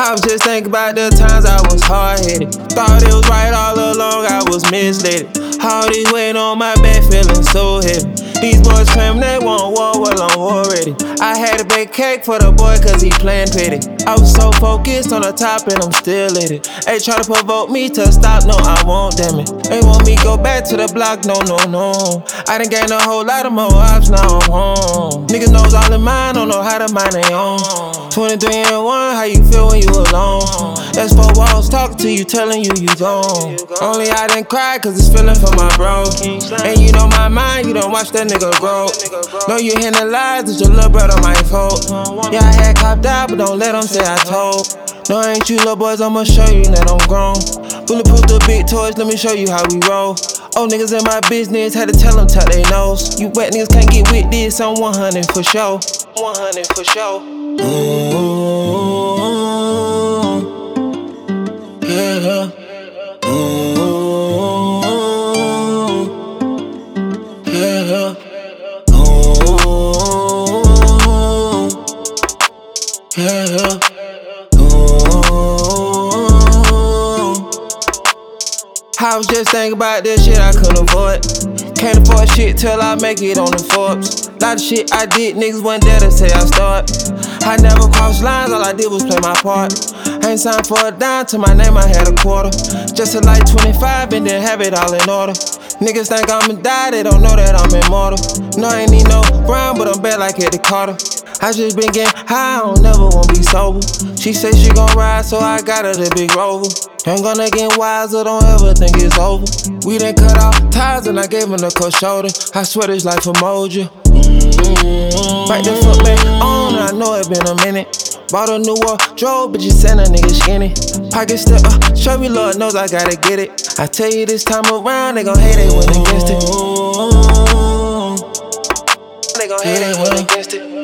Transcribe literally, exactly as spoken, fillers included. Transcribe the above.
I was just thinking about the times I was hard-headed. Thought it was right all along, I was misled. All these weight on my back, feeling so heavy. These boys claim they want war, well I'm war ready. I had to bake cake for the boy cause he playin' petty. I was so focused on the top and I'm still at it. They try to provoke me to stop, no I won't, damn it. They want me go back to the block, no, no, no. I done gained a whole lot of more ops, now I'm home. Niggas knows all in mine, don't know how to mind their own. twenty-three and one, how you feel when you alone? That's four walls talking to you, telling you you gone. Only I didn't cry cause it's feeling for my bro. And you know my mind, you don't watch that nigga grow. Know you hearing the lies, it's your little brother my fault. Yeah, I had copped out, but don't let them say I told. No, I ain't you little boys, I'ma show you that I'm grown. Bulletproof the big toys, let me show you how we roll. Oh, niggas in my business, had to tell them tap they nose. You wet niggas can't get with this, I'm one hundred for sure. one hundred for sure. Ooh, yeah. Ooh, yeah. Ooh, yeah. I was just thinking about this shit I couldn't avoid. Can't afford shit till I make it on the Forbes. Lot of shit I did, niggas wasn't there to say I start. I never crossed lines, all I did was play my part. Ain't signed for a dime, to my name I had a quarter. Just to like twenty-five and then have it all in order. Niggas think I'ma die, they don't know that I'm immortal. No, I ain't need no brown, but I'm bad like Eddie Carter. I just been getting high, I don't never wanna be sober. She say she gon' ride, so I got her the big Rover. Ain't gonna get wiser, don't ever think it's over. We done cut off ties and I gave him the cold shoulder. I swear this life emoji. Mm-hmm. Right the foot back on, I know it been a minute. Bought a new wardrobe, but you send a nigga skinny. Pocket step up, show me Lord knows I gotta get it. I tell you this time around, they gon' hate it when against it. They gon' hate it when against it.